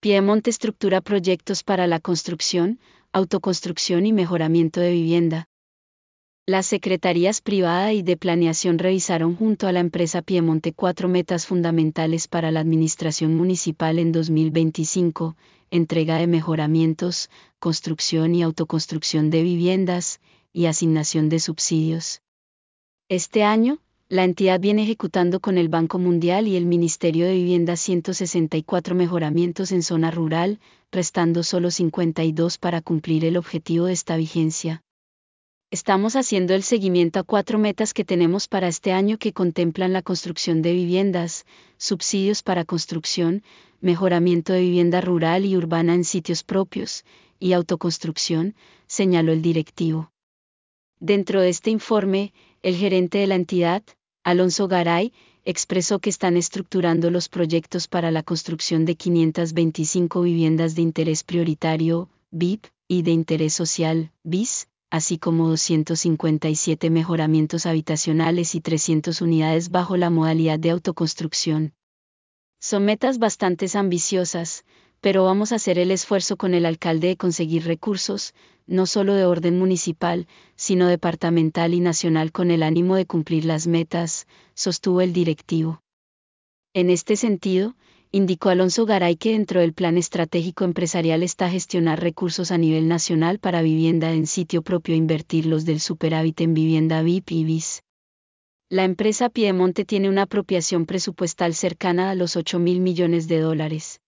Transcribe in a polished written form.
Piedemonte estructura proyectos para la construcción, autoconstrucción y mejoramiento de vivienda. Las secretarías privada y de planeación revisaron junto a la empresa Piedemonte 4 metas fundamentales para la administración municipal en 2025, entrega de mejoramientos, construcción y autoconstrucción de viviendas, y asignación de subsidios. Este año, la entidad viene ejecutando con el Banco Mundial y el Ministerio de Vivienda 164 mejoramientos en zona rural, restando solo 52 para cumplir el objetivo de esta vigencia. Estamos haciendo el seguimiento a 4 metas que tenemos para este año que contemplan la construcción de viviendas, subsidios para construcción, mejoramiento de vivienda rural y urbana en sitios propios, y autoconstrucción, señaló el directivo. Dentro de este informe, el gerente de la entidad, Alonso Garay, expresó que están estructurando los proyectos para la construcción de 525 viviendas de interés prioritario, VIP, y de interés social, BIS, así como 257 mejoramientos habitacionales y 300 unidades bajo la modalidad de autoconstrucción. Son metas bastante ambiciosas, pero vamos a hacer el esfuerzo con el alcalde de conseguir recursos, no solo de orden municipal, sino departamental y nacional con el ánimo de cumplir las metas, sostuvo el directivo. En este sentido, indicó Alonso Garay que dentro del plan estratégico empresarial está gestionar recursos a nivel nacional para vivienda en sitio propio e invertir los del superávit en vivienda VIP y BIS. La empresa Piedemonte tiene una apropiación presupuestal cercana a los $8.000 millones.